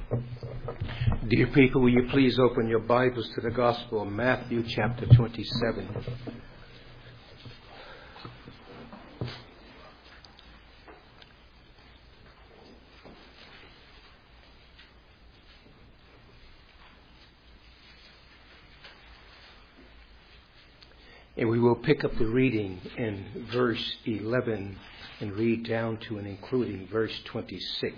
Dear people, will you please open your Bibles to the Gospel of Matthew chapter 27. And we will pick up the reading in verse 11 and read down to and including verse 26.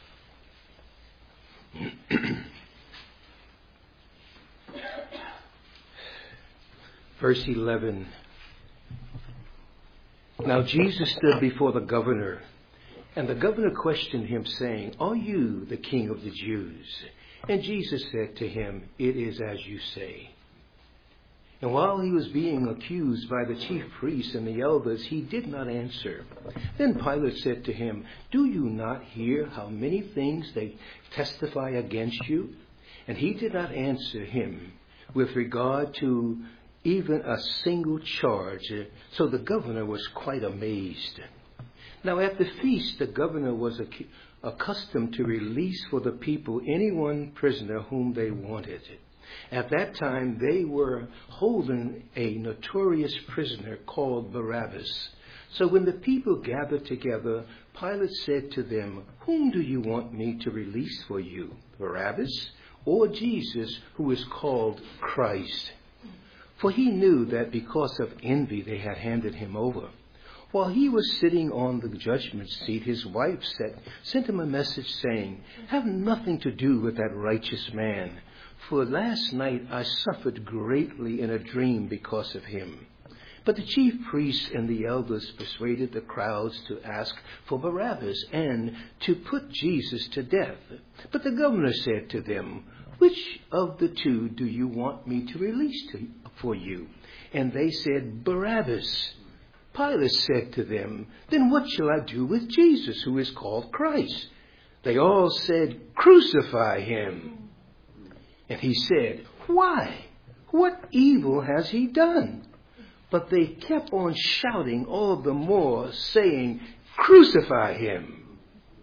Verse 11. Now Jesus stood before the governor, and the governor questioned him, saying, "Are you the king of the Jews?" And Jesus said to him, "It is as you say." And while he was being accused by the chief priests and the elders, he did not answer. Then Pilate said to him, "Do you not hear how many things they testify against you?" And he did not answer him with regard to even a single charge. So the governor was quite amazed. Now at the feast, the governor was accustomed to release for the people any one prisoner whom they wanted. At that time, they were holding a notorious prisoner called Barabbas. So when the people gathered together, Pilate said to them, "Whom do you want me to release for you, Barabbas or Jesus, who is called Christ?" For he knew that because of envy they had handed him over. While he was sitting on the judgment seat, his wife sent him a message saying, "Have nothing to do with that righteous man. For last night I suffered greatly in a dream because of him." But the chief priests and the elders persuaded the crowds to ask for Barabbas and to put Jesus to death. But the governor said to them, "Which of the two do you want me to release for you?" And they said, "Barabbas." Pilate said to them, "Then what shall I do with Jesus, who is called Christ?" They all said, "Crucify him." And he said, "Why? What evil has he done?" But they kept on shouting all the more, saying, "Crucify him."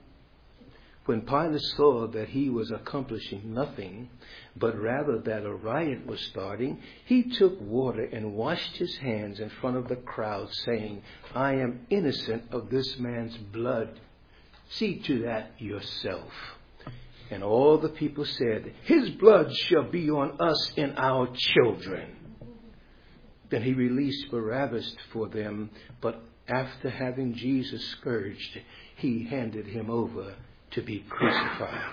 When Pilate saw that he was accomplishing nothing, but rather that a riot was starting, he took water and washed his hands in front of the crowd, saying, "I am innocent of this man's blood. See to that yourself." And all the people said, "His blood shall be on us and our children." Then he released Barabbas for them, but after having Jesus scourged, he handed him over to be crucified.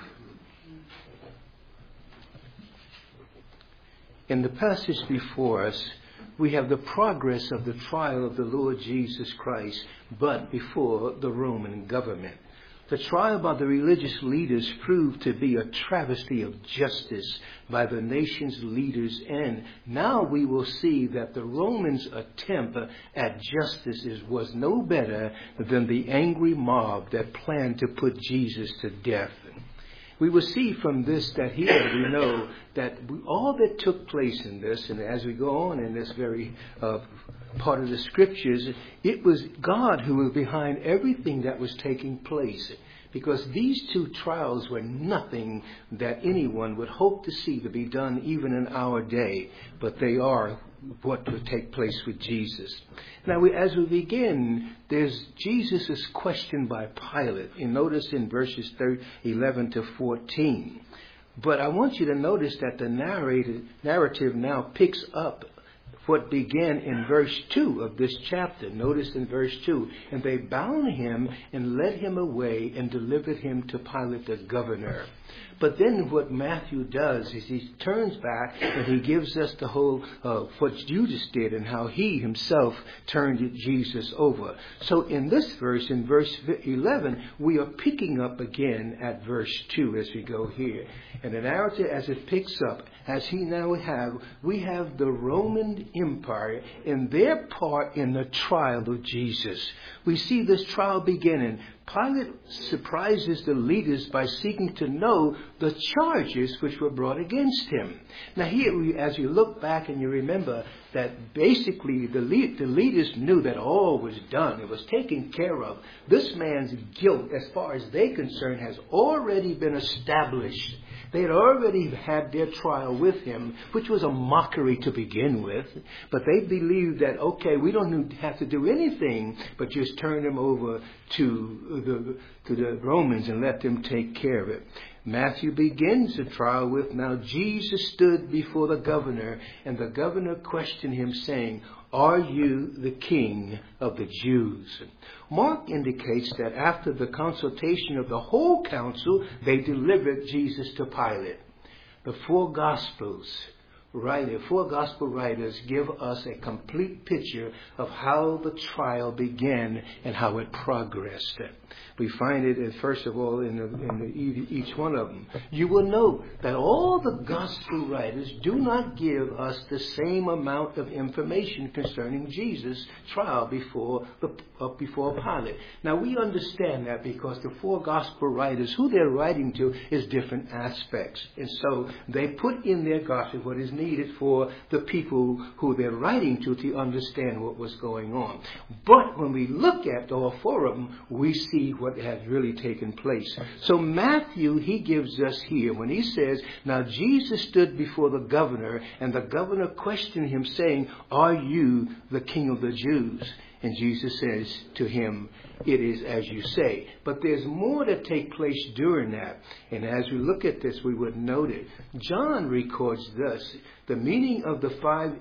In the passage before us, we have the progress of the trial of the Lord Jesus Christ, but before the Roman government. The trial by the religious leaders proved to be a travesty of justice by the nation's leaders, and now we will see that the Romans' attempt at justice was no better than the angry mob that planned to put Jesus to death. We will see from this that here we know that all that took place in this, and as we go on in this very part of the scriptures, it was God who was behind everything that was taking place. Because these two trials were nothing that anyone would hope to see to be done even in our day, but they are what would take place with Jesus. Now, as we begin, Jesus is questioned by Pilate. And notice in verses 11 to 14. But I want you to notice that the narrative now picks up what began in verse 2 of this chapter. Notice in verse 2, "And they bound him and led him away and delivered him to Pilate the governor." But then what Matthew does is he turns back and he gives us the whole what Judas did and how he himself turned Jesus over. So in this verse, in verse 11, we are picking up again at verse 2 as we go here. And the narrative as it picks up, as we have the Roman Empire in their part in the trial of Jesus. We see this trial beginning. Pilate surprises the leaders by seeking to know the charges which were brought against him. Now here, as you look back and you remember that basically the leaders knew that all was done. It was taken care of. This man's guilt, as far as they're concerned, has already been established. They had already had their trial with him, which was a mockery to begin with. But they believed that, okay, we don't have to do anything but just turn him over to the Romans and let them take care of it. Matthew begins the trial with, now Jesus stood before the governor, and the governor questioned him, saying, are you the king of the Jews? Mark indicates that after the consultation of the whole council, they delivered Jesus to Pilate. The four gospel writers give us a complete picture of how the trial began and how it progressed. We find it, first of all, in each one of them. You will note that all the gospel writers do not give us the same amount of information concerning Jesus' trial before Pilate. Now, we understand that because the four gospel writers, who they're writing to is different aspects. And so they put in their gospel what is needed for the people who they're writing to understand what was going on. But when we look at all four of them, we see what has really taken place. So Matthew, he gives us here, when he says, now Jesus stood before the governor, and the governor questioned him, saying, are you the king of the Jews? And Jesus says to him, it is as you say. But there's more to take place during that. And as we look at this, we would note it. John records thus the meaning of the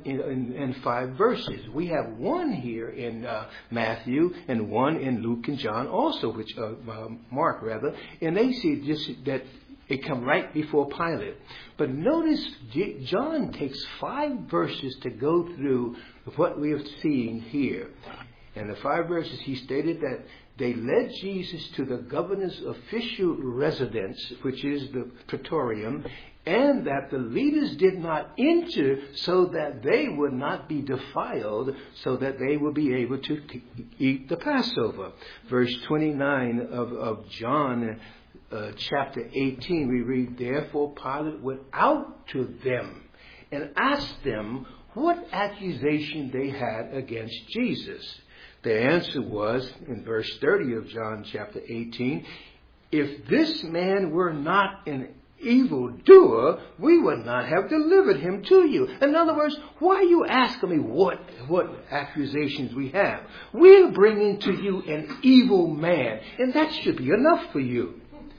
5 verses. We have one here in Matthew and one in Luke and John also, which Mark rather. And they see just that it come right before Pilate. But notice John takes 5 verses to go through what we are seeing here. And the 5 verses, he stated that they led Jesus to the governor's official residence, which is the Praetorium, and that the leaders did not enter so that they would not be defiled, so that they would be able to eat the Passover. Verse 29 of John chapter 18, we read, therefore Pilate went out to them and asked them what accusation they had against Jesus. Their answer was, in verse 30 of John chapter 18, if this man were not an evildoer, we would not have delivered him to you. In other words, why are you asking me what accusations we have? We're bringing to you an evil man, and that should be enough for you.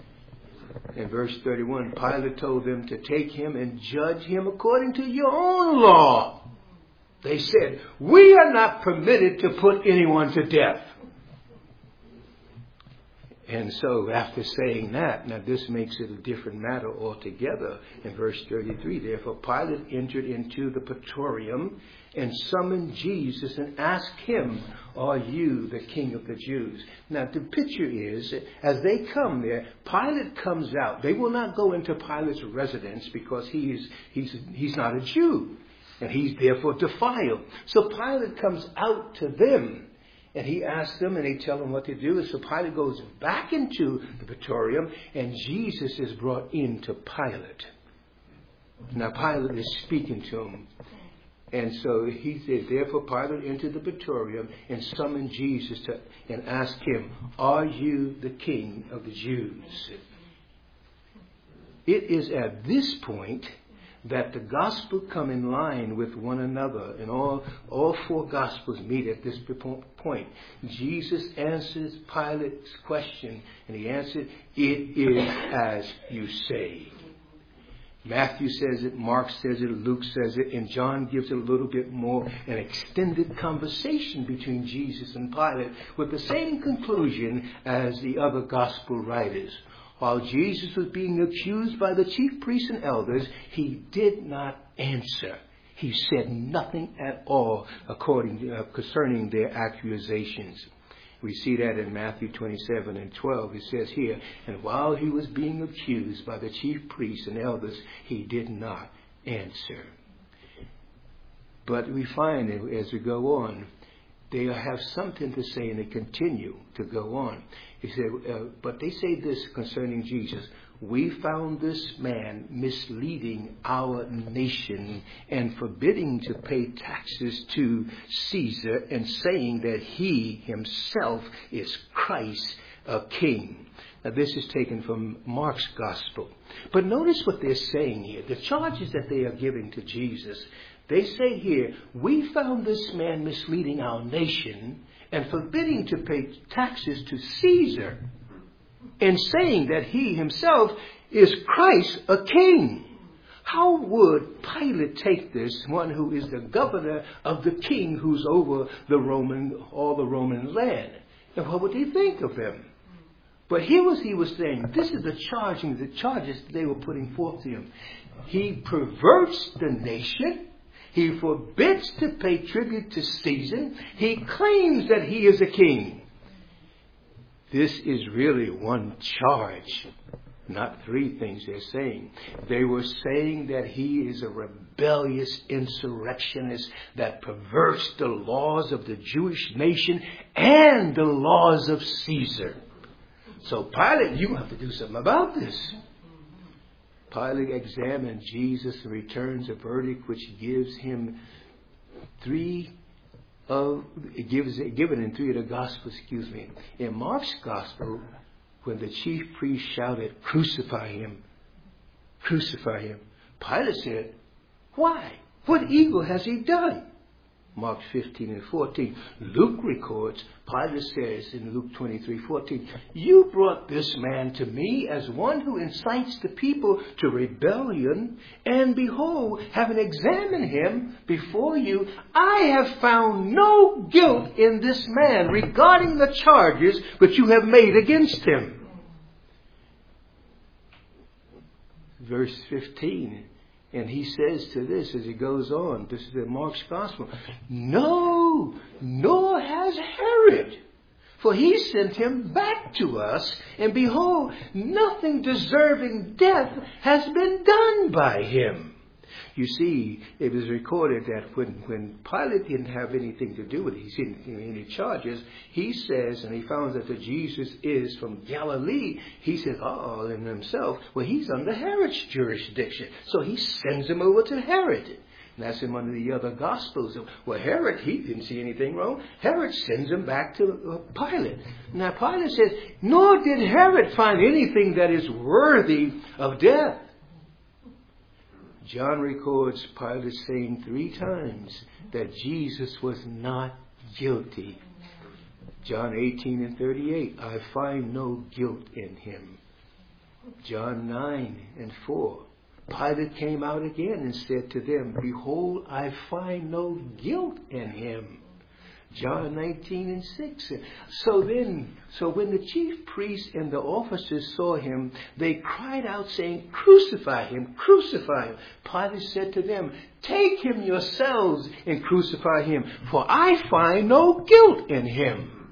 In verse 31, Pilate told them to take him and judge him according to your own law. They said, we are not permitted to put anyone to death. And so after saying that, now this makes it a different matter altogether. In verse 33, therefore Pilate entered into the Praetorium and summoned Jesus and asked him, are you the king of the Jews? Now the picture is, as they come there, Pilate comes out. They will not go into Pilate's residence because he's not a Jew. And he's therefore defiled. So Pilate comes out to them. And he asks them, and they tell him what to do. And so Pilate goes back into the Praetorium, and Jesus is brought into Pilate. Now Pilate is speaking to him. And so he says, therefore Pilate entered the Praetorium and summoned Jesus and asked him, are you the king of the Jews? It is at this point that the gospel come in line with one another, and all 4 gospels meet at this point. Jesus answers Pilate's question, and he answered, it is as you say. Matthew says it, Mark says it, Luke says it, and John gives it a little bit more, an extended conversation between Jesus and Pilate with the same conclusion as the other gospel writers. While Jesus was being accused by the chief priests and elders, he did not answer. He said nothing at all concerning their accusations. We see that in Matthew 27 and 12. It says here, and while he was being accused by the chief priests and elders, he did not answer. But we find as we go on, they have something to say, and they continue to go on. He said, but they say this concerning Jesus: we found this man misleading our nation and forbidding to pay taxes to Caesar, and saying that he himself is Christ, a king. Now, this is taken from Mark's gospel. But notice what they're saying here. The charges that they are giving to Jesus. They say here, we found this man misleading our nation and forbidding to pay taxes to Caesar, and saying that he himself is Christ, a king. How would Pilate take this, one who is the governor of the king who's over all the Roman land? And what would he think of him? But here he was saying, this is the charges they were putting forth to him. He perverts the nation. He forbids to pay tribute to Caesar. He claims that he is a king. This is really one charge, not three things they're saying. They were saying that he is a rebellious insurrectionist that perverts the laws of the Jewish nation and the laws of Caesar. So Pilate, you have to do something about this. Pilate examined Jesus and returns a verdict which gives him given in three of the Gospels, In Mark's Gospel, when the chief priest shouted, "Crucify him, crucify him," Pilate said, "Why? What evil has he done?" Mark 15 and 14. Luke records, Pilate says in Luke 23:14, "You brought this man to me as one who incites the people to rebellion, and behold, having examined him before you, I have found no guilt in this man regarding the charges which you have made against him." Verse 15. And he says to this as he goes on, this is in Mark's Gospel, "No, nor has Herod, for he sent him back to us, and behold, nothing deserving death has been done by him." You see, it was recorded that when Pilate didn't have anything to do with it, he didn't have any charges, he says, and he found that the Jesus is from Galilee, he says, in himself, well, he's under Herod's jurisdiction. So he sends him over to Herod. And that's in one of the other Gospels. Well, Herod, he didn't see anything wrong. Herod sends him back to Pilate. Now, Pilate says, "Nor did Herod find anything that is worthy of death." John records Pilate saying 3 times that Jesus was not guilty. John 18 and 38, "I find no guilt in him." John 9 and 4, Pilate came out again and said to them, "Behold, I find no guilt in him." John 19 and 6. So when the chief priests and the officers saw him, they cried out saying, "Crucify him, crucify him." Pilate said to them, "Take him yourselves and crucify him, for I find no guilt in him."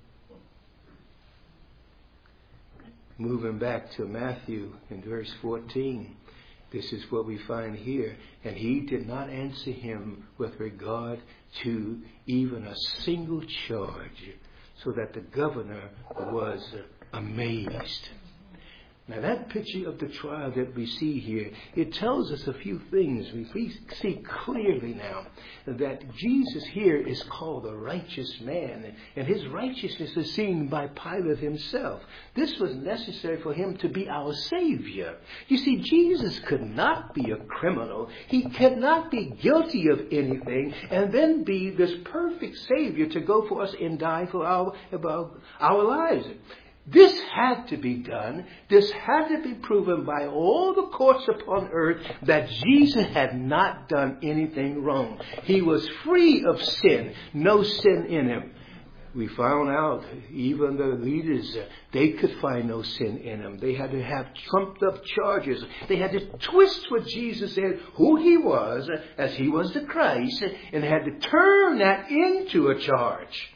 Moving back to Matthew in verse 14. This is what we find here. "And he did not answer him with regard to even a single charge, so that the governor was amazed." Now that picture of the trial that we see here, it tells us a few things. We see clearly now that Jesus here is called a righteous man, and his righteousness is seen by Pilate himself. This was necessary for him to be our Savior. You see, Jesus could not be a criminal. He cannot be guilty of anything and then be this perfect Savior to go for us and die for our lives. This had to be done. This had to be proven by all the courts upon earth that Jesus had not done anything wrong. He was free of sin, no sin in him. We found out, even the leaders, they could find no sin in him. They had to have trumped up charges. They had to twist what Jesus said, who he was, as he was the Christ, and had to turn that into a charge.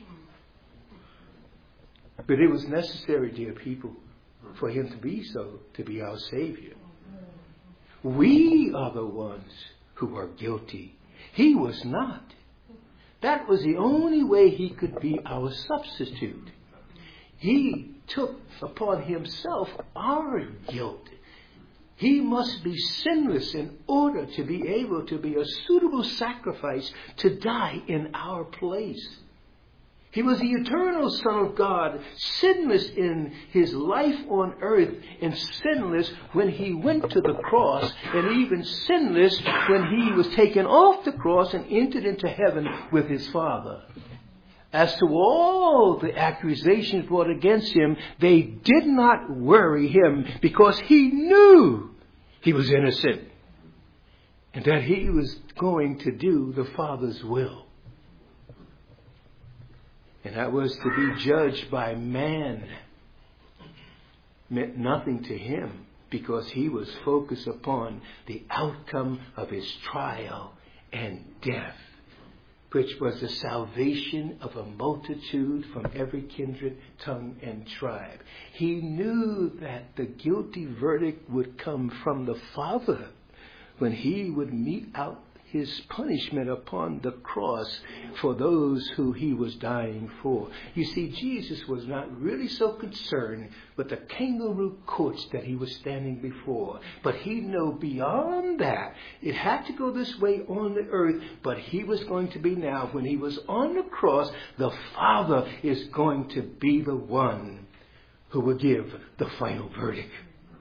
But it was necessary, dear people, for him to be our Savior. We are the ones who are guilty. He was not. That was the only way he could be our substitute. He took upon himself our guilt. He must be sinless in order to be able to be a suitable sacrifice to die in our place. He was the eternal Son of God, sinless in his life on earth, and sinless when he went to the cross, and even sinless when he was taken off the cross and entered into heaven with his Father. As to all the accusations brought against him, they did not worry him because he knew he was innocent and that he was going to do the Father's will. And that was to be judged by man meant nothing to him because he was focused upon the outcome of his trial and death, which was the salvation of a multitude from every kindred, tongue, and tribe. He knew that the guilty verdict would come from the Father when he would mete out his punishment upon the cross for those who he was dying for. You see, Jesus was not really so concerned with the kangaroo courts that he was standing before. But he knew beyond that, it had to go this way on the earth, but he was going to be now, when he was on the cross, the Father is going to be the one who will give the final verdict.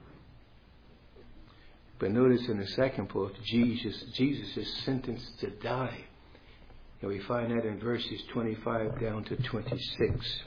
But notice in the second part, Jesus is sentenced to die. And we find that in verses 25 down to 26.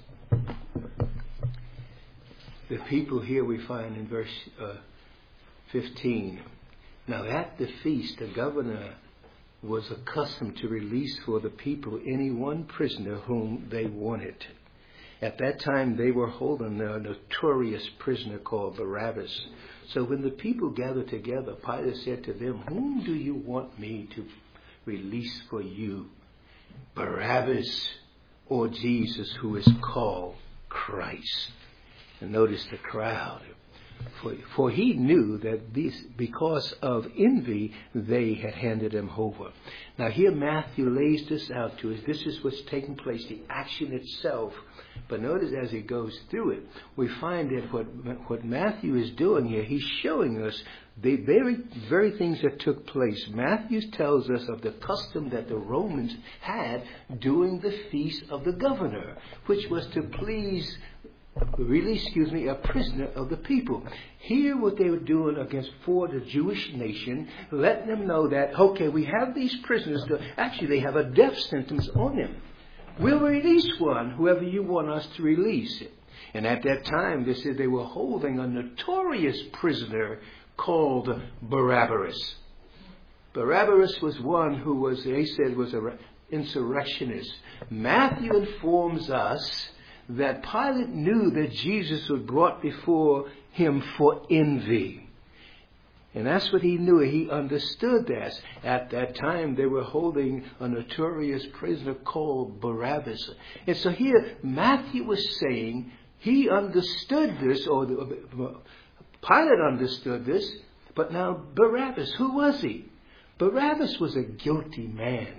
The people here we find in verse 15. Now at the feast, the governor was accustomed to release for the people any one prisoner whom they wanted. At that time, they were holding a notorious prisoner called Barabbas. So when the people gathered together, Pilate said to them, "Whom do you want me to release for you, Barabbas or Jesus, who is called Christ?" And notice the crowd. For he knew that because of envy, they had handed him over. Now here Matthew lays this out to us. This is what's taking place, the action itself. But notice as he goes through it, we find that what Matthew is doing here, he's showing us the very things that took place. Matthew tells us of the custom that the Romans had during the feast of the governor, which was to release a prisoner of the people. Here what they were doing for the Jewish nation, letting them know that, okay, we have these prisoners, actually they have a death sentence on them. We'll release one, whoever you want us to release it. And at that time, they said they were holding a notorious prisoner called Barabbas. Barabbas was one who they said was an insurrectionist. Matthew informs us that Pilate knew that Jesus was brought before him for envy. And that's what he knew. He understood that. At that time, they were holding a notorious prisoner called Barabbas. And so here, Matthew was saying he understood this, or Pilate understood this, but now Barabbas, who was he? Barabbas was a guilty man.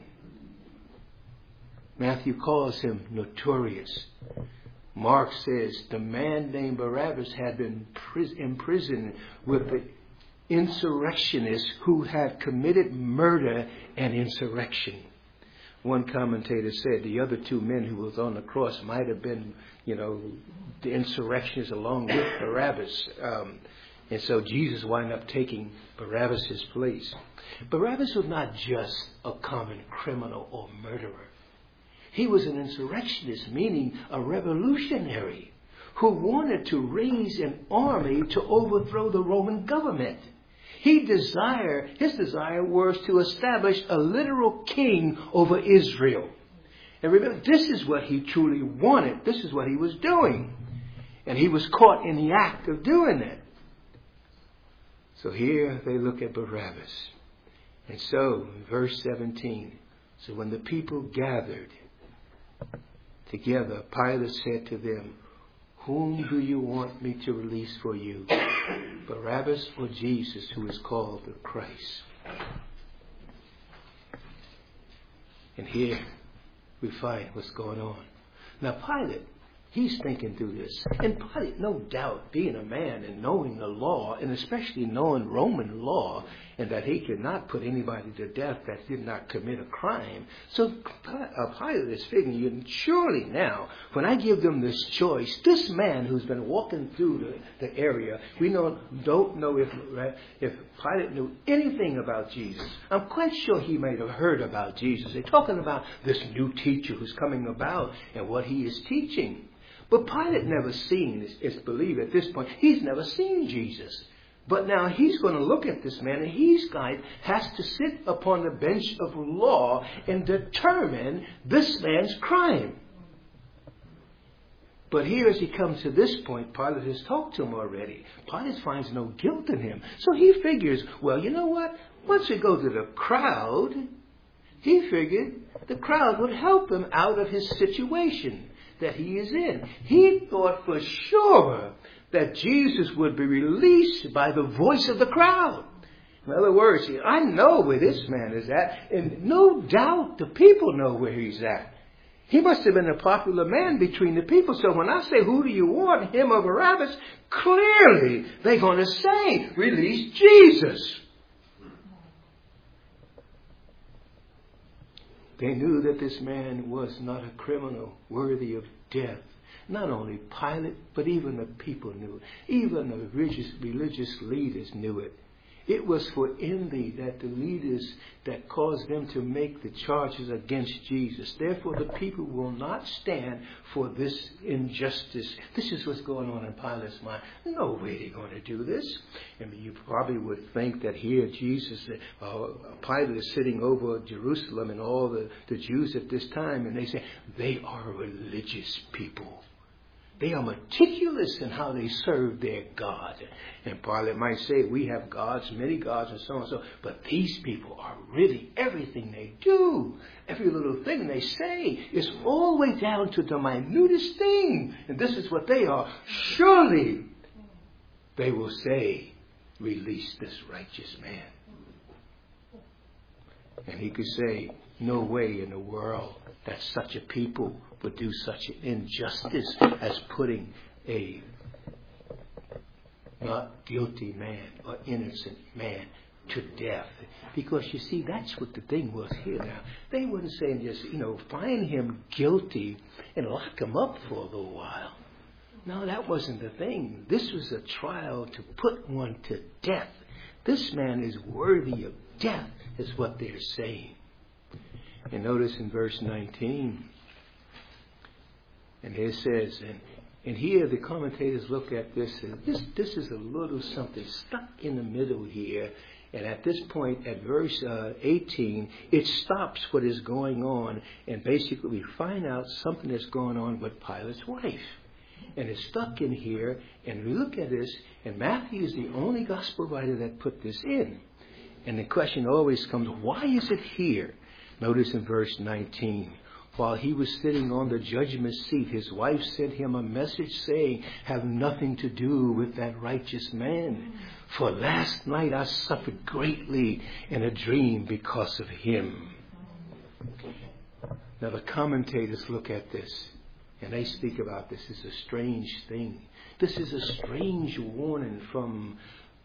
Matthew calls him notorious. Mark says the man named Barabbas had been imprisoned with the insurrectionists who had committed murder and insurrection. One commentator said the other two men who was on the cross might have been, the insurrectionists along with Barabbas. And so Jesus wound up taking Barabbas' place. Barabbas was not just a common criminal or murderer. He was an insurrectionist, meaning a revolutionary who wanted to raise an army to overthrow the Roman government. His desire was to establish a literal king over Israel. And remember, this is what he truly wanted. This is what he was doing. And he was caught in the act of doing it. So here they look at Barabbas. And so, verse 17, so when the people gathered together, Pilate said to them, "Whom do you want me to release for you, Barabbas or Jesus, who is called the Christ?" And here we find what's going on. Now Pilate, he's thinking through this. And Pilate, no doubt, being a man and knowing the law, and especially knowing Roman law, and that he could not put anybody to death that did not commit a crime. So Pilate is figuring, surely now, when I give them this choice, this man who's been walking through the area, we don't know if Pilate knew anything about Jesus. I'm quite sure he might have heard about Jesus. They're talking about this new teacher who's coming about and what he is teaching. But Pilate never seen, it's believed at this point, he's never seen Jesus. But now he's going to look at this man, and has to sit upon the bench of law and determine this man's crime. But here as he comes to this point, Pilate has talked to him already. Pilate finds no guilt in him. So he figures, well, you know what? Once we go to the crowd, he figured the crowd would help him out of his situation that he is in. He thought for sure that Jesus would be released by the voice of the crowd. In other words, I know where this man is at, and no doubt the people know where he's at. He must have been a popular man between the people. So when I say, who do you want, him or Barabbas? Clearly, they're going to say, release Jesus. They knew that this man was not a criminal worthy of death. Not only Pilate, but even the people knew it. Even the religious leaders knew it. It was for envy that the leaders that caused them to make the charges against Jesus. Therefore, the people will not stand for this injustice. This is what's going on in Pilate's mind. No way they're going to do this. I mean, you probably would think that here Jesus, Pilate is sitting over Jerusalem and all the Jews at this time, and they say, they are religious people. They are meticulous in how they serve their God. And Pilate might say, we have gods, many gods, and so on and so on. But these people are really, everything they do, every little thing they say, is all the way down to the minutest thing. And this is what they are. Surely they will say, release this righteous man. And he could say, no way in the world that such a people would do such an injustice as putting a not guilty man or innocent man to death. Because you see, that's what the thing was here now. They wouldn't say just, find him guilty and lock him up for a little while. No, that wasn't the thing. This was a trial to put one to death. This man is worthy of death, is what they're saying. And notice in verse 19, and it says, and here the commentators look at this, and this is a little something stuck in the middle here. And at this point, at verse 18, it stops what is going on, and basically we find out something that's going on with Pilate's wife. And it's stuck in here, and we look at this, and Matthew is the only gospel writer that put this in. And the question always comes, why is it here? Notice in verse 19, while he was sitting on the judgment seat, his wife sent him a message saying, have nothing to do with that righteous man. For last night I suffered greatly in a dream because of him. Now the commentators look at this, and they speak about this as a strange thing. This is a strange warning from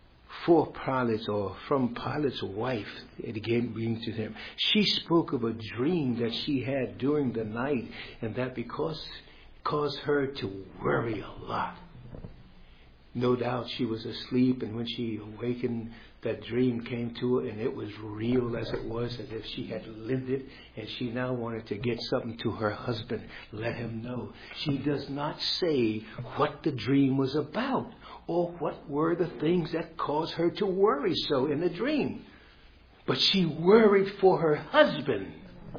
Pilate's wife. It again brings to him. She spoke of a dream that she had during the night, and that because caused her to worry a lot. No doubt she was asleep, and when she awakened, that dream came to her, and it was real as it was, as if she had lived it, and she now wanted to get something to her husband, let him know. She does not say what the dream was about, or what were the things that caused her to worry so in the dream. But she worried for her husband.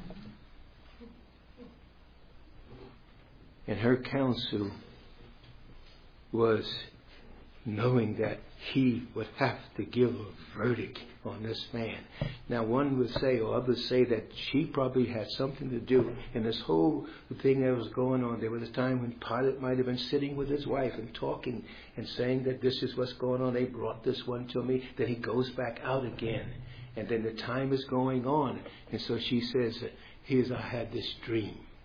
And her counsel was knowing that he would have to give a verdict on this man. Now one would say, or others say, that she probably had something to do in this whole thing that was going on. There was a time when Pilate might have been sitting with his wife and talking and saying that this is what's going on. They brought this one to me. Then he goes back out again. And then the time is going on. And so she says, I had this dream.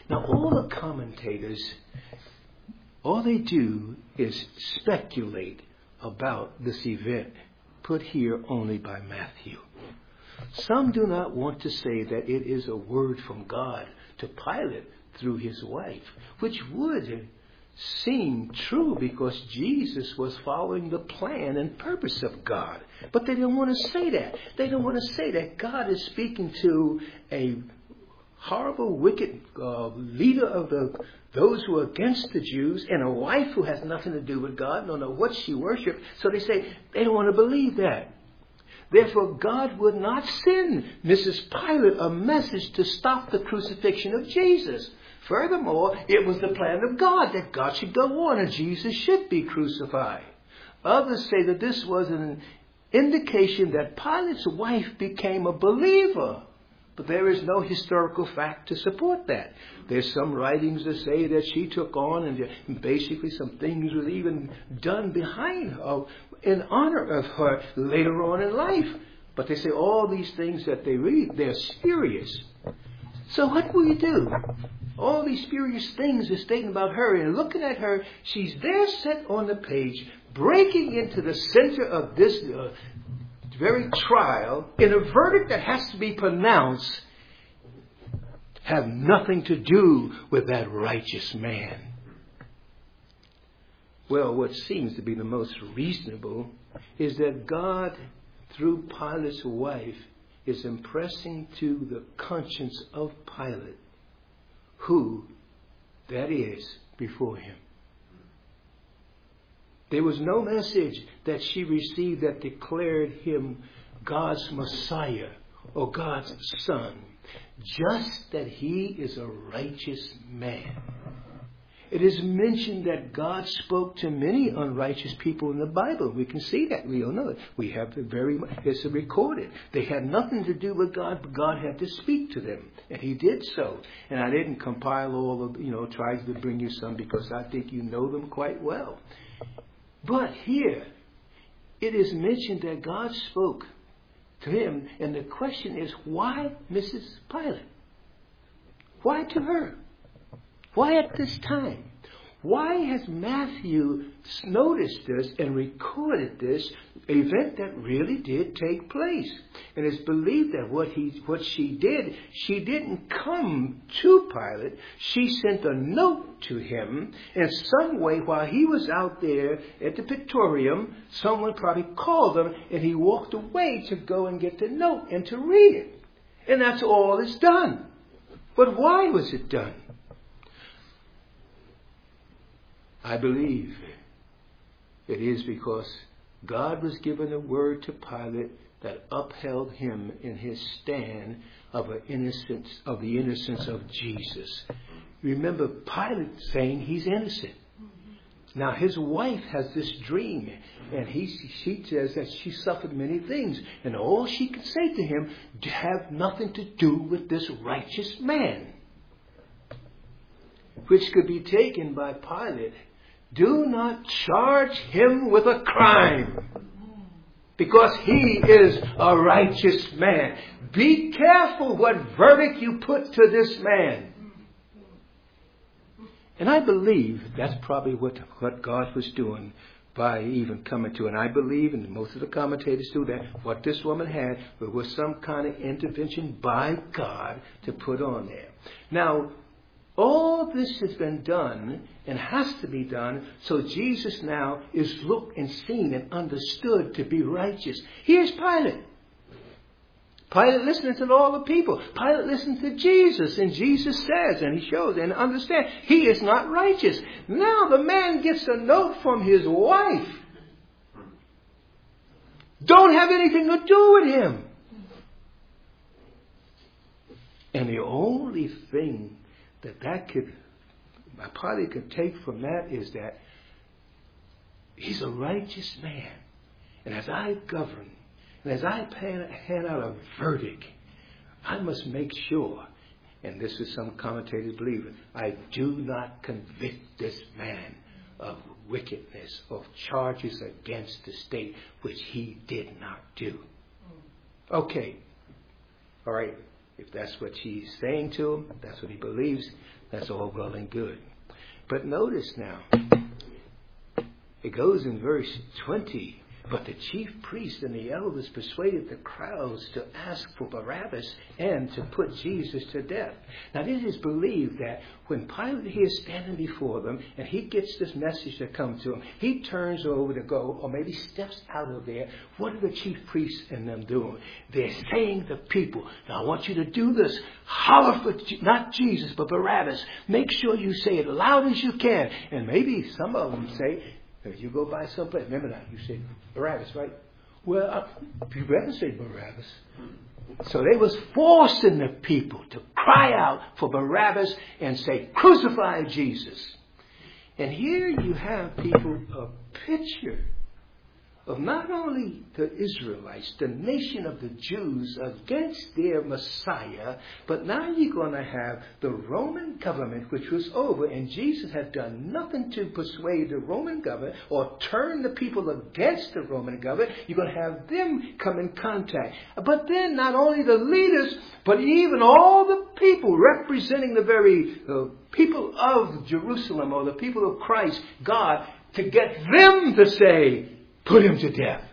Now, all the commentators, all they do is speculate about this event put here only by Matthew. Some do not want to say that it is a word from God to Pilate through his wife, which would seem true because Jesus was following the plan and purpose of God. But they don't want to say that. They don't want to say that God is speaking to a horrible, wicked leader of those who are against the Jews and a wife who has nothing to do with God, don't know what she worshipped. So they say they don't want to believe that. Therefore, God would not send Mrs. Pilate a message to stop the crucifixion of Jesus. Furthermore, it was the plan of God that God should go on and Jesus should be crucified. Others say that this was an indication that Pilate's wife became a believer. But there is no historical fact to support that. There's some writings that say that she took on and basically some things were even done behind her in honor of her later on in life. But they say all these things that they read, they're spurious. So what will you do? All these spurious things are stating about her, and looking at her, she's there set on the page, breaking into the center of this very trial in a verdict that has to be pronounced, have nothing to do with that righteous man. Well, what seems to be the most reasonable is that God, through Pilate's wife, is impressing to the conscience of Pilate who that is before him. There was no message that she received that declared him God's Messiah or God's Son. Just that he is a righteous man. It is mentioned that God spoke to many unrighteous people in the Bible. We can see that. We all know it. We have it's recorded. They had nothing to do with God, but God had to speak to them. And he did so. And I didn't compile all of, try to bring you some because I think you know them quite well. But here, it is mentioned that God spoke to him. And the question is, why Mrs. Pilate? Why to her? Why at this time? Why has Matthew noticed this and recorded this event that really did take place? And it's believed that what she did, she didn't come to Pilate. She sent a note to him. In some way, while he was out there at the Praetorium, someone probably called him and he walked away to go and get the note and to read it. And that's all it's done. But why was it done? I believe it is because God was given a word to Pilate that upheld him in his stand of the innocence of Jesus. Remember, Pilate saying he's innocent. Now his wife has this dream, and she says that she suffered many things, and all she can say to him have nothing to do with this righteous man, which could be taken by Pilate. Do not charge him with a crime, because he is a righteous man. Be careful what verdict you put to this man. And I believe that's probably what God was doing by even coming to. And I believe, and most of the commentators do that, what this woman had was some kind of intervention by God to put on there. Now, all this has been done and has to be done so Jesus now is looked and seen and understood to be righteous. Here's Pilate. Pilate listening to all the people. Pilate listens to Jesus, and Jesus says, and he shows and understands, he is not righteous. Now the man gets a note from his wife. Don't have anything to do with him. And the only thing that Pilate could take from that is that he's a righteous man. And as I govern, and as I hand out a verdict, I must make sure, and this is some commentators believe it, I do not convict this man of wickedness, of charges against the state, which he did not do. Okay. All right. If that's what she's saying to him, that's what he believes, that's all well and good. But notice now, it goes in verse 20, but the chief priests and the elders persuaded the crowds to ask for Barabbas and to put Jesus to death. Now it is believed that when Pilate is standing before them and he gets this message to come to him, he turns over to go, or maybe steps out of there. What are the chief priests and them doing? They're saying to people, now I want you to do this. Holler for not Jesus, but Barabbas. Make sure you say it loud as you can. And maybe some of them say, if you go by someplace, remember now, you say Barabbas, right? Well, you better say Barabbas. So they was forcing the people to cry out for Barabbas and say, crucify Jesus. And here you have people, a picture of not only the Israelites, the nation of the Jews against their Messiah, but now you're going to have the Roman government, which was over, and Jesus had done nothing to persuade the Roman government or turn the people against the Roman government. You're going to have them come in contact. But then not only the leaders, but even all the people representing the very people of Jerusalem or the people of Christ, God, to get them to say, put him to death.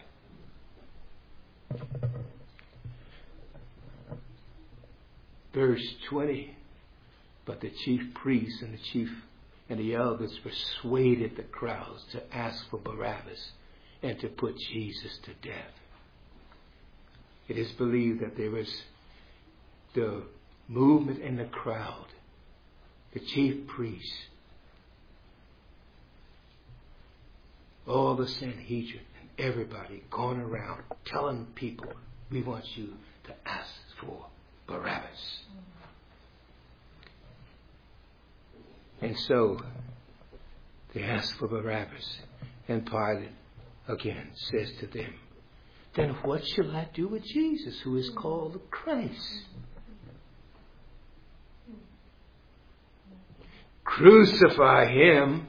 Verse 20. But the chief priests and the elders persuaded the crowds to ask for Barabbas and to put Jesus to death. It is believed that there was the movement in the crowd, the chief priests, all the Sanhedrin and everybody going around telling people, we want you to ask for Barabbas. And so they asked for Barabbas. And Pilate again says to them, then what shall I do with Jesus, who is called the Christ? Crucify him.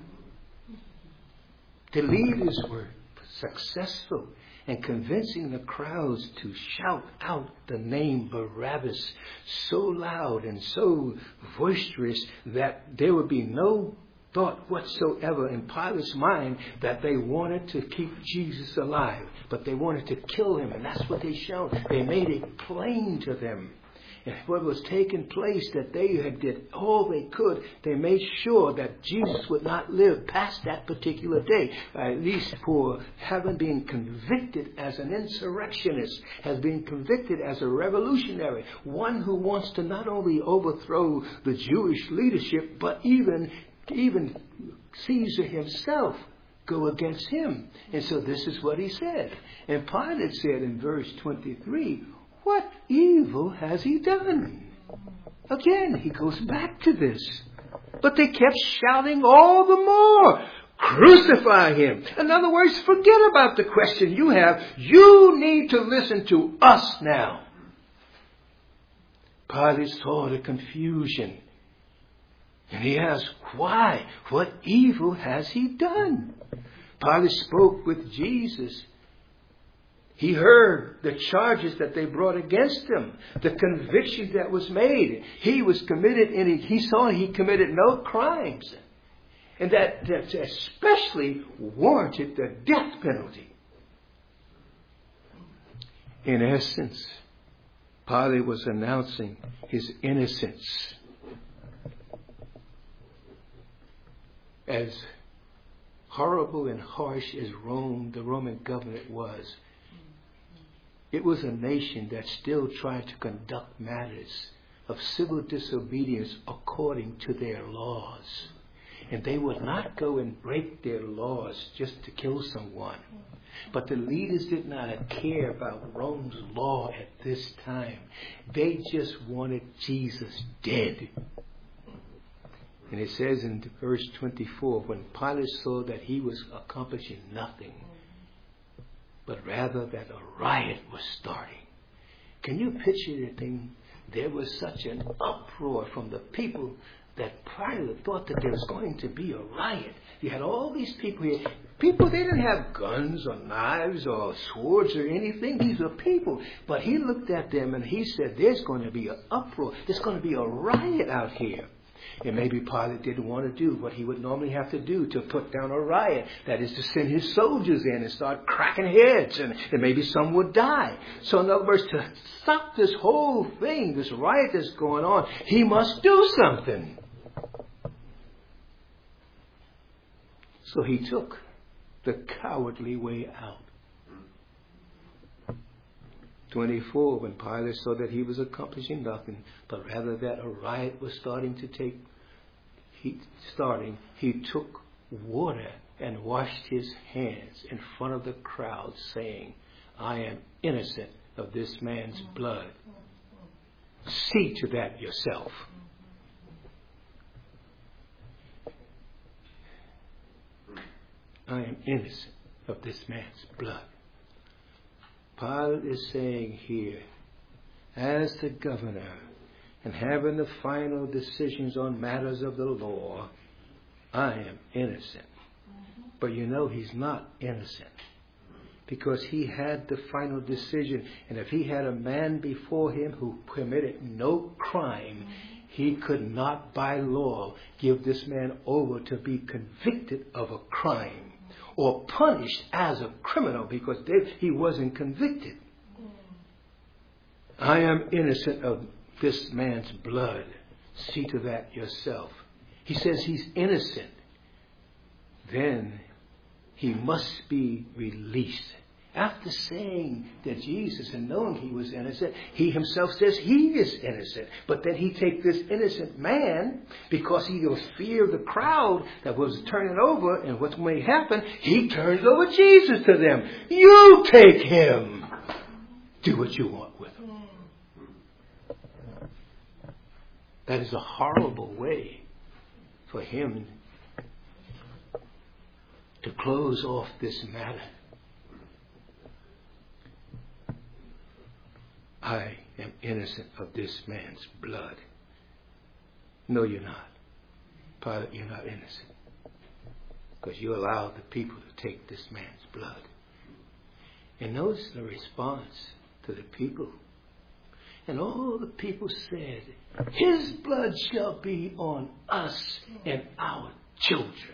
The leaders were successful in convincing the crowds to shout out the name Barabbas so loud and so boisterous that there would be no thought whatsoever in Pilate's mind that they wanted to keep Jesus alive, but they wanted to kill him, and that's what they showed. They made it plain to them. And what was taking place, that they had did all they could. They made sure that Jesus would not live past that particular day. At least for having been convicted as an insurrectionist, has been convicted as a revolutionary. One who wants to not only overthrow the Jewish leadership, but even Caesar himself go against him. And so this is what he said. And Pilate said in verse 23, what evil has he done? Again, he goes back to this. But they kept shouting all the more, crucify him. In other words, forget about the question you have. You need to listen to us now. Pilate saw the confusion. And he asked, why? What evil has he done? Pilate spoke with Jesus. He heard the charges that they brought against him, the conviction that was made. He was committed, and he saw he committed no crimes, and that especially warranted the death penalty. In essence, Pilate was announcing his innocence. As horrible and harsh as the Roman government was, it was a nation that still tried to conduct matters of civil disobedience according to their laws. And they would not go and break their laws just to kill someone. But the leaders did not care about Rome's law at this time. They just wanted Jesus dead. And it says in verse 24, when Pilate saw that he was accomplishing nothing, but rather that a riot was starting. Can you picture the thing? There was such an uproar from the people that Pilate thought that there was going to be a riot. You had all these people here. People, they didn't have guns or knives or swords or anything. These were people. But he looked at them and he said, there's going to be an uproar. There's going to be a riot out here. And maybe Pilate didn't want to do what he would normally have to do to put down a riot. That is to send his soldiers in and start cracking heads. And maybe some would die. So in other words, to stop this whole thing, this riot that's going on, he must do something. So he took the cowardly way out. 24, when Pilate saw that he was accomplishing nothing, but rather that a riot was starting, he took water and washed his hands in front of the crowd, saying, I am innocent of this man's blood. See to that yourself. I am innocent of this man's blood. Pilate is saying here, as the governor and having the final decisions on matters of the law, I am innocent. But you know he's not innocent, because he had the final decision. And if he had a man before him who committed no crime, he could not by law give this man over to be convicted of a crime or punished as a criminal, because he wasn't convicted. I am innocent of this man's blood. See to that yourself. He says he's innocent. Then he must be released. After saying that Jesus and knowing he was innocent, he himself says he is innocent. But then he takes this innocent man, because he was fear of the crowd that was turning over and what may happen, he turns over Jesus to them. You take him. Do what you want with him. That is a horrible way for him to close off this matter. I am innocent of this man's blood. No, you're not. Pilate, you're not innocent, because you allowed the people to take this man's blood. And notice the response to the people. And all the people said, his blood shall be on us and our children.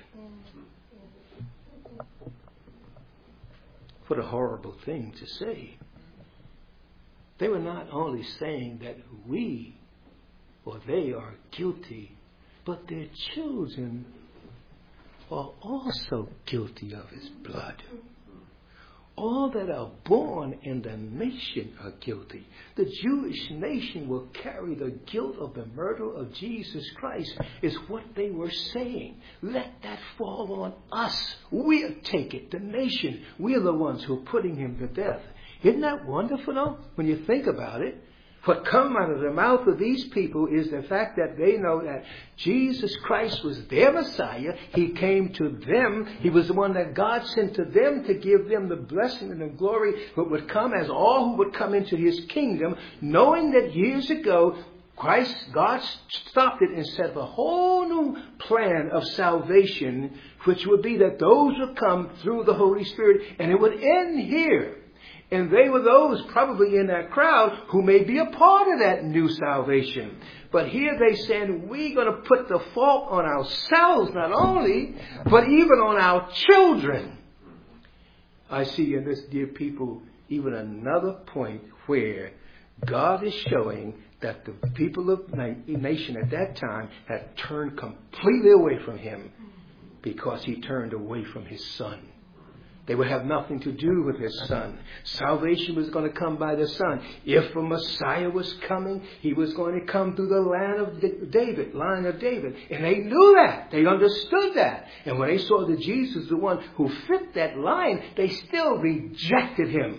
What a horrible thing to say. They were not only saying that we or they are guilty, but their children are also guilty of his blood. All that are born in the nation are guilty. The Jewish nation will carry the guilt of the murder of Jesus Christ, is what they were saying. Let that fall on us. We'll take it, the nation. We're the ones who are putting him to death. Isn't that wonderful, though, when you think about it? What come out of the mouth of these people is the fact that they know that Jesus Christ was their Messiah. He came to them. He was the one that God sent to them to give them the blessing and the glory that would come as all who would come into his kingdom, knowing that years ago God stopped it and set up a whole new plan of salvation, which would be that those would come through the Holy Spirit, and it would end here. And they were those probably in that crowd who may be a part of that new salvation. But here they said, we're going to put the fault on ourselves not only, but even on our children. I see in this, dear people, even another point where God is showing that the people of the nation at that time had turned completely away from him, because he turned away from his son. They would have nothing to do with his son. Salvation was going to come by the son. If a Messiah was coming, he was going to come through the line of David. And they knew that. They understood that. And when they saw that Jesus, the one who fit that line, they still rejected him.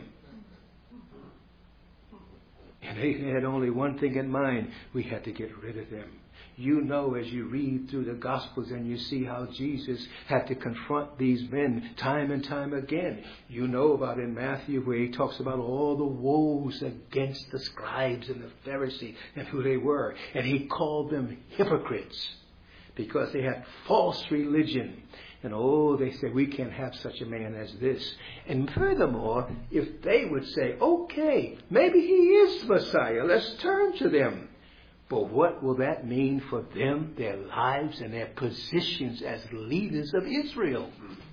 And they had only one thing in mind. We had to get rid of them. You know, as you read through the Gospels and you see how Jesus had to confront these men time and time again. You know about in Matthew where he talks about all the woes against the scribes and the Pharisees and who they were. And he called them hypocrites. because they had false religion. And they said, we can't have such a man as this. And furthermore, if they would say, okay, maybe he is Messiah, let's turn to them. But what will that mean for them, their lives, and their positions as leaders of Israel?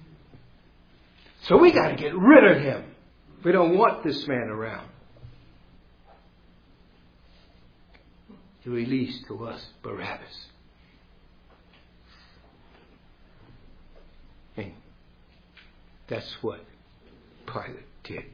So we got to get rid of him. We don't want this man around. He released to us Barabbas. And that's what Pilate did.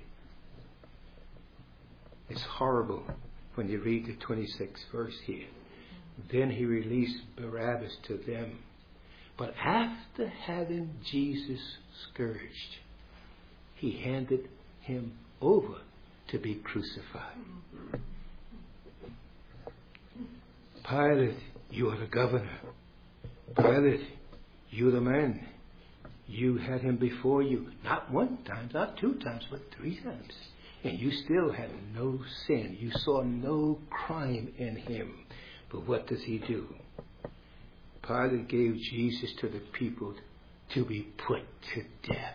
It's horrible when you read the 26th verse here. Then he released Barabbas to them. But after having Jesus scourged, he handed him over to be crucified. Pilate, you are the governor. Pilate, you're the man. You had him before you, not one time, not two times, but three times. And you still had no sin. You saw no crime in him. But what does he do? Pilate gave Jesus to the people to be put to death.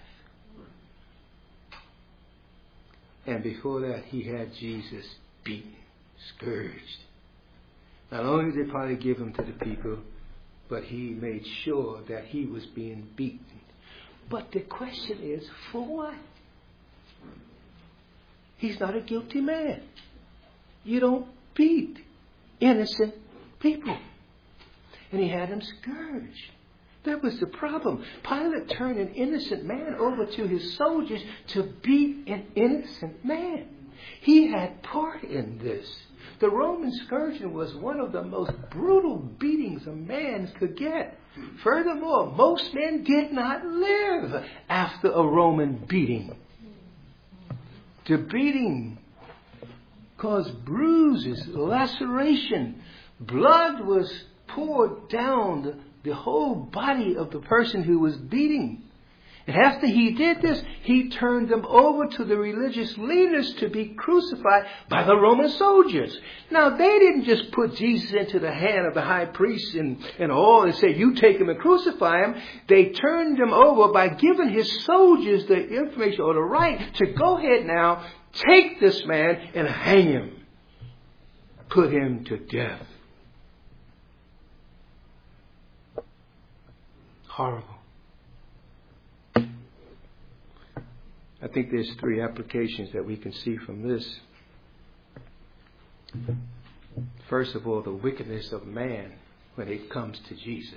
And before that, he had Jesus beaten, scourged. Not only did Pilate give him to the people, but he made sure that he was being beaten. But the question is, for what? He's not a guilty man. You don't beat innocent people. And he had him scourged. That was the problem. Pilate turned an innocent man over to his soldiers to beat an innocent man. He had part in this. The Roman scourging was one of the most brutal beatings a man could get. Furthermore, most men did not live after a Roman beating. The beating caused bruises, laceration. Blood was poured down the whole body of the person who was beating. And after he did this, he turned them over to the religious leaders to be crucified by the Roman soldiers. Now, they didn't just put Jesus into the hand of the high priest and all and say, you take him and crucify him. They turned him over by giving his soldiers the information or the right to go ahead now, take this man and hang him. Put him to death. Horrible. I think there's three applications that we can see from this. First of all, the wickedness of man when it comes to Jesus.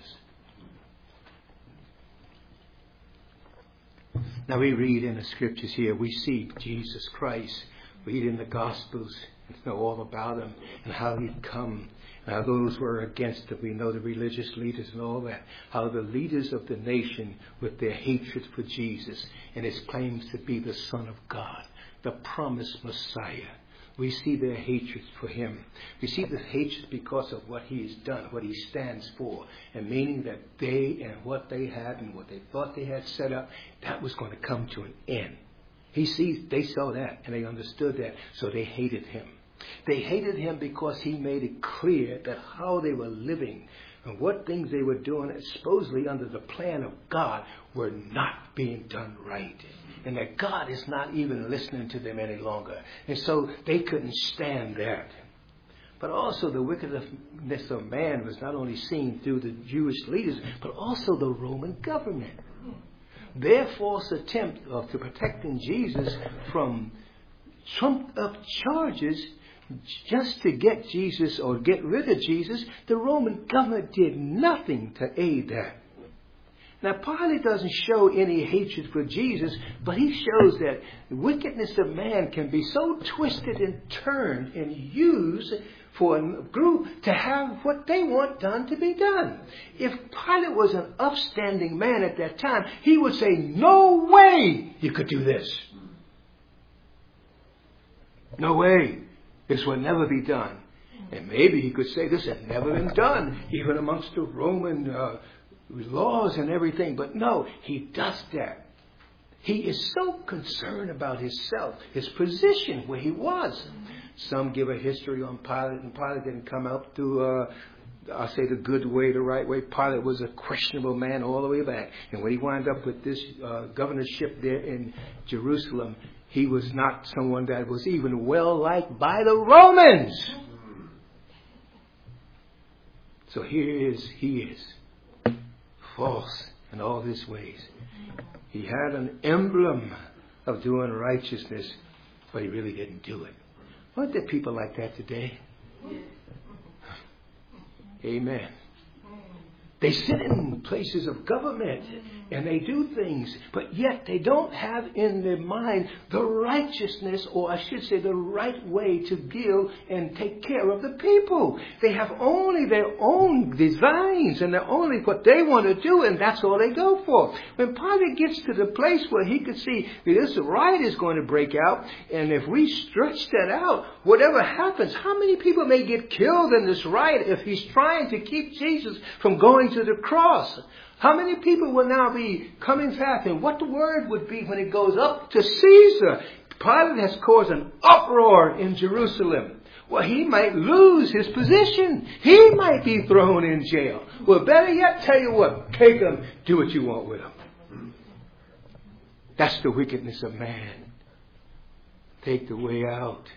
Now we read in the scriptures here, we see Jesus Christ, read in the Gospels, and know all about him and how he'd come. Now those were against him. We know the religious leaders and all that. How the leaders of the nation with their hatred for Jesus and his claims to be the Son of God, the promised Messiah. We see their hatred for him. We see the hatred because of what he has done, what he stands for. And meaning that they and what they had and what they thought they had set up, that was going to come to an end. They saw that and they understood that. So they hated him. They hated him because he made it clear that how they were living and what things they were doing, supposedly under the plan of God, were not being done right. And that God is not even listening to them any longer. And so they couldn't stand that. But also the wickedness of man was not only seen through the Jewish leaders, but also the Roman government. Their false attempt of protecting Jesus from trumped up charges just to get Jesus or get rid of Jesus, the Roman government did nothing to aid that. Now, Pilate doesn't show any hatred for Jesus, but he shows that the wickedness of man can be so twisted and turned and used for a group to have what they want done to be done. If Pilate was an upstanding man at that time, he would say, no way you could do this. No way. This will never be done. And maybe he could say this had never been done, even amongst the Roman laws and everything. But no, he does that. He is so concerned about himself, his position where he was. Some give a history on Pilate, and Pilate didn't come out through I'll say the good way, the right way. Pilate was a questionable man all the way back. And when he wound up with this governorship there in Jerusalem, he was not someone that was even well liked by the Romans. So he is false in all his ways. He had an emblem of doing righteousness, but he really didn't do it. Aren't there people like that today? Amen. They sit in places of government and they do things, but yet they don't have in their mind the righteousness, or I should say the right way to deal and take care of the people. They have only their own designs and they're only what they want to do, and that's all they go for. When Pilate gets to the place where he could see this riot is going to break out, and if we stretch that out, whatever happens, how many people may get killed in this riot if he's trying to keep Jesus from going to the cross? How many people will now be coming back, and what the word would be when it goes up to Caesar? Pilate has caused an uproar in Jerusalem. Well, he might lose his position. He might be thrown in jail. Well, better yet, tell you what, take him, do what you want with him. That's the wickedness of man. Take the way out,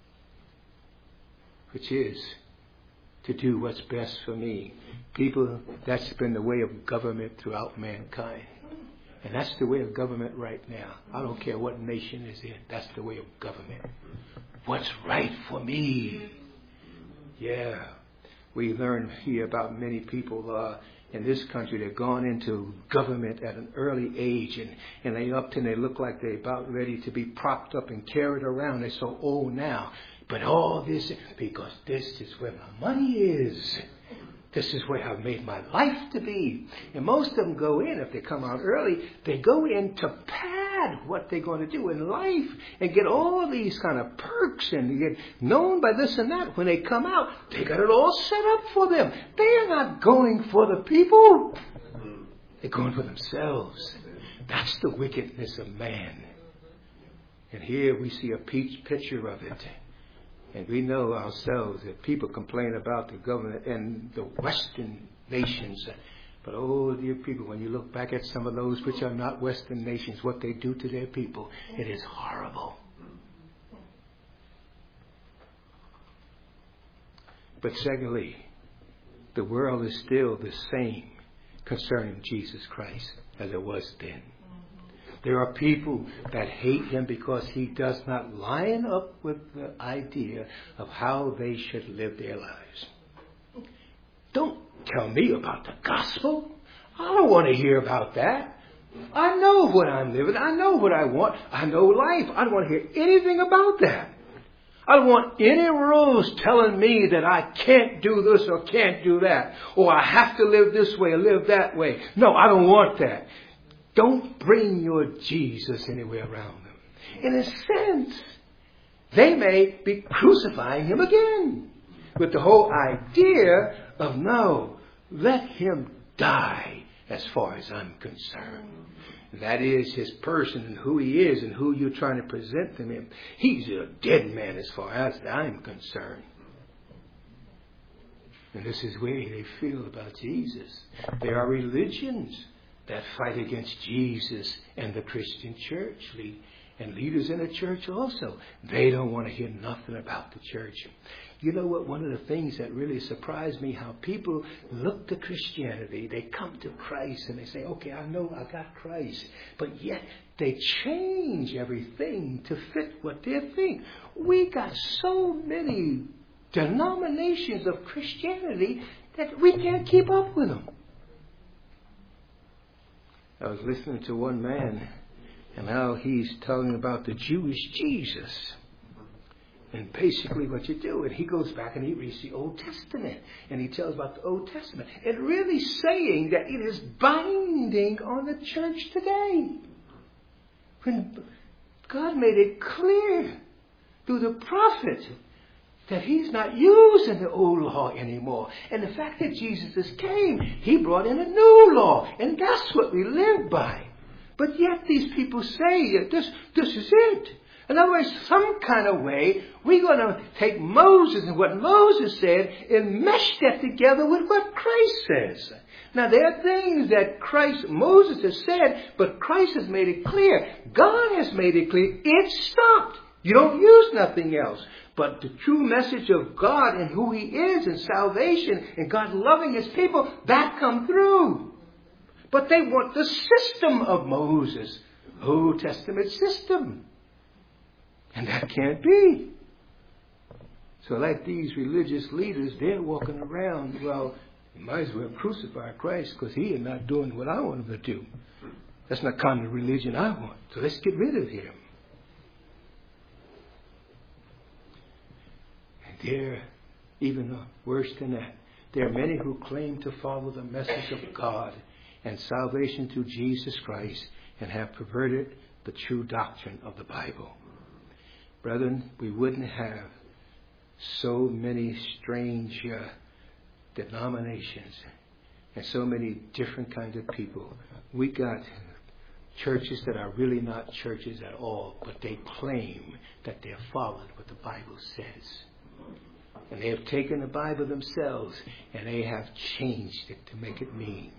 which is to do what's best for me. People, that's been the way of government throughout mankind. And that's the way of government right now. I don't care what nation is in. That's the way of government. What's right for me? Yeah. We learn here about many people in this country that have gone into government at an early age, and they up and they look like they're about ready to be propped up and carried around. They're so old now. But all this, because this is where my money is. This is where I've made my life to be. And most of them go in, if they come out early, they go in to pad what they're going to do in life and get all these kind of perks and get known by this and that. When they come out, they got it all set up for them. They are not going for the people. They're going for themselves. That's the wickedness of man. And here we see a picture of it. And we know ourselves that people complain about the government and the Western nations. But oh, dear people, when you look back at some of those which are not Western nations, what they do to their people, it is horrible. But secondly, the world is still the same concerning Jesus Christ as it was then. There are people that hate him because he does not line up with the idea of how they should live their lives. Don't tell me about the gospel. I don't want to hear about that. I know what I'm living. I know what I want. I know life. I don't want to hear anything about that. I don't want any rules telling me that I can't do this or can't do that, or I have to live this way or live that way. No, I don't want that. Don't bring your Jesus anywhere around them. In a sense, they may be crucifying him again with the whole idea of, no, let him die as far as I'm concerned. That is his person and who he is and who you're trying to present to him. He's a dead man as far as I'm concerned. And this is the way they feel about Jesus. There are religions that fight against Jesus and the Christian church and leaders in the church also. They don't want to hear nothing about the church. You know what? One of the things that really surprised me, how people look to Christianity. They come to Christ and they say, okay, I know I got Christ. But yet they change everything to fit what they think. We got so many denominations of Christianity that we can't keep up with them. I was listening to one man, and how he's telling about the Jewish Jesus. And basically what you do, and he goes back and he reads the Old Testament, and he tells about the Old Testament, and really saying that it is binding on the church today. When God made it clear through the prophet that he's not using the old law anymore. And the fact that Jesus came, he brought in a new law. And that's what we live by. But yet these people say, this is it. In other words, some kind of way, we're going to take Moses and what Moses said and mesh that together with what Christ says. Now, there are things that Moses has said, but Christ has made it clear. God has made it clear. It's stopped. You don't use nothing else. But the true message of God and who He is and salvation and God loving His people, that come through. But they want the system of Moses, Old Testament system. And that can't be. So like these religious leaders, they're walking around, well, you might as well crucify Christ because He is not doing what I want Him to do. That's not the kind of religion I want. So let's get rid of Him. And there, even worse than that, there are many who claim to follow the message of God and salvation through Jesus Christ and have perverted the true doctrine of the Bible. Brethren, we wouldn't have so many strange denominations and so many different kinds of people. We got churches that are really not churches at all, but they claim that they're following what the Bible says. And they have taken the Bible themselves and they have changed it to make it mean,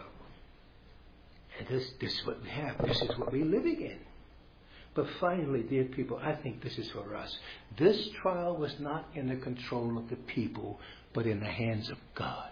And this is what we have. This is what we're living in. But finally, dear people, I think this is for us. This trial was not in the control of the people, but in the hands of God.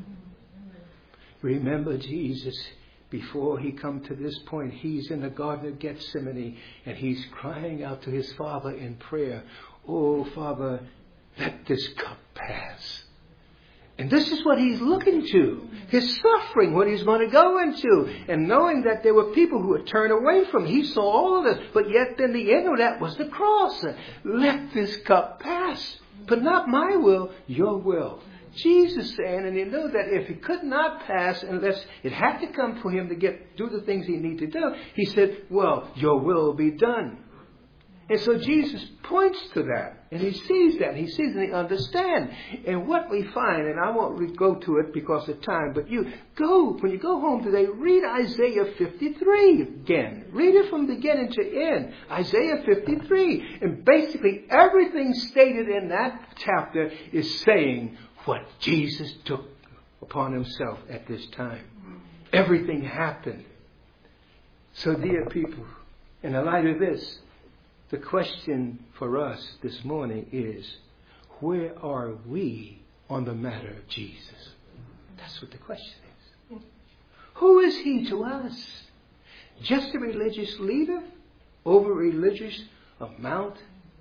Remember Jesus, before He come to this point, He's in the Garden of Gethsemane, and He's crying out to His Father in prayer, "Oh, Father, let this cup pass." And this is what He's looking to. His suffering, what He's going to go into. And knowing that there were people who had turned away from Him. He saw all of this. But yet then the end of that was the cross. Let this cup pass. But not my will, your will. Jesus saying, and He knew that if He could not pass unless it had to come for Him to do the things He needed to do, He said, well, your will be done. And so Jesus points to that, and He sees that, and He sees and He understands. And what we find, and I won't go to it because of time, but when you go home today, read Isaiah 53 again. Read it from beginning to end. Isaiah 53. And basically everything stated in that chapter is saying what Jesus took upon Himself at this time. Everything happened. So dear people, in the light of this, the question for us this morning is, where are we on the matter of Jesus? That's what the question is. Who is He to us? Just a religious leader over a religious amount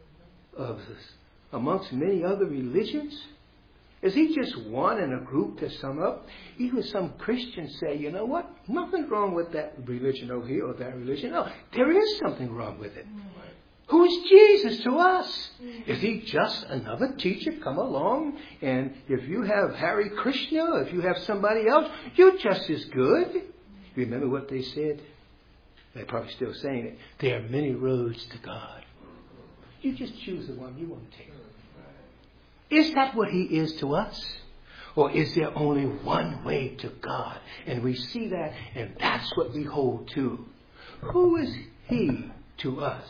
amongst many other religions? Is He just one in a group to sum up? Even some Christians say, you know what? Nothing wrong with that religion over here or that religion. No, there is something wrong with it. Who is Jesus to us? Is He just another teacher come along? And if you have Hare Krishna, or if you have somebody else, you're just as good. Remember what they said? They're probably still saying it. There are many roads to God. You just choose the one you want to take. Is that what He is to us? Or is there only one way to God? And we see that, and that's what we hold to. Who is He to us?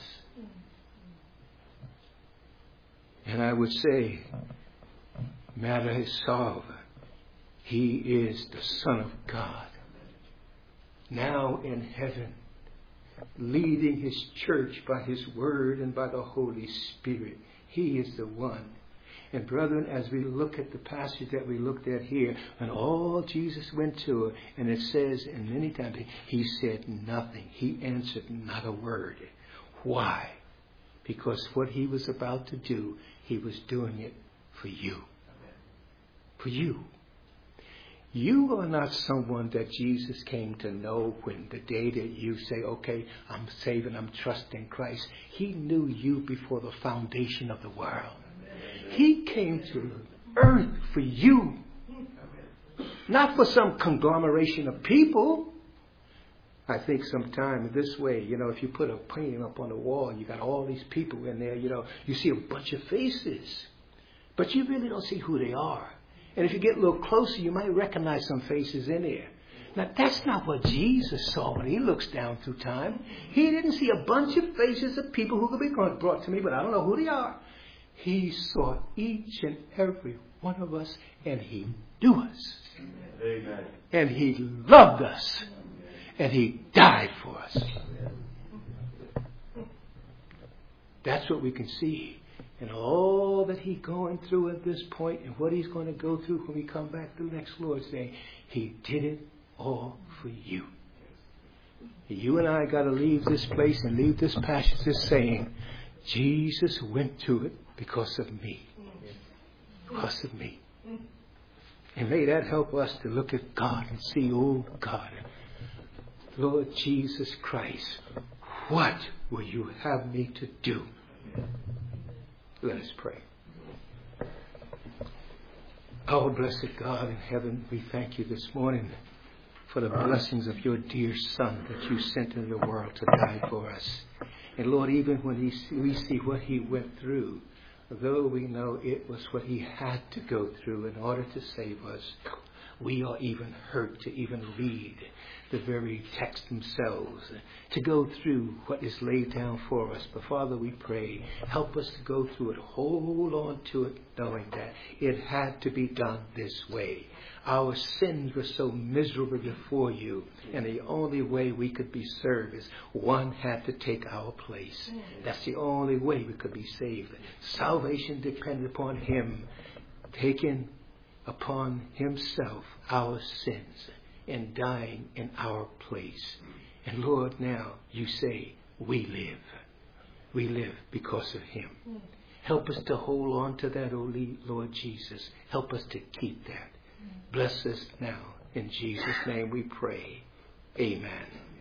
And I would say, matter is solved. He is the Son of God, now in heaven, leading His church by His Word and by the Holy Spirit. He is the one. And brethren, as we look at the passage that we looked at here, and all Jesus went to, and it says, and many times, He said nothing. He answered not a word. Why? Because what He was about to do, He was doing it for you. For you. You are not someone that Jesus came to know when the day that you say, okay, I'm saved and I'm trusting Christ. He knew you before the foundation of the world. He came to earth for you. Not for some conglomeration of people. I think sometime this way, if you put a painting up on the wall, you got all these people in there, you see a bunch of faces. But you really don't see who they are. And if you get a little closer, you might recognize some faces in there. Now, that's not what Jesus saw when he looks down through time. He didn't see a bunch of faces of people who could be brought to me, but I don't know who they are. He saw each and every one of us, and he knew us. Amen. And he loved us. And he died for us. That's what we can see. And all that he's going through at this point and what he's going to go through when we come back to the next Lord's Day, he did it all for you. You and I got to leave this place and leave this passage just saying, Jesus went to it because of me. Because of me. And may that help us to look at God and see, oh God, Lord Jesus Christ, what will you have me to do? Let us pray. Oh, blessed God in heaven, we thank you this morning for the blessings of your dear Son that you sent into the world to die for us. And Lord, even when we see what he went through, though we know it was what he had to go through in order to save us, we are even hurt to even read the very text themselves, to go through what is laid down for us. But Father, we pray, help us to go through it, hold on to it, knowing that it had to be done this way. Our sins were so miserable before you, and the only way we could be served is one had to take our place. That's the only way we could be saved. Salvation depended upon him taking upon himself our sins and dying in our place. And Lord, now you say we live. We live because of him. Help us to hold on to that, O Lord Jesus. Help us to keep that. Bless us now. In Jesus' name we pray. Amen.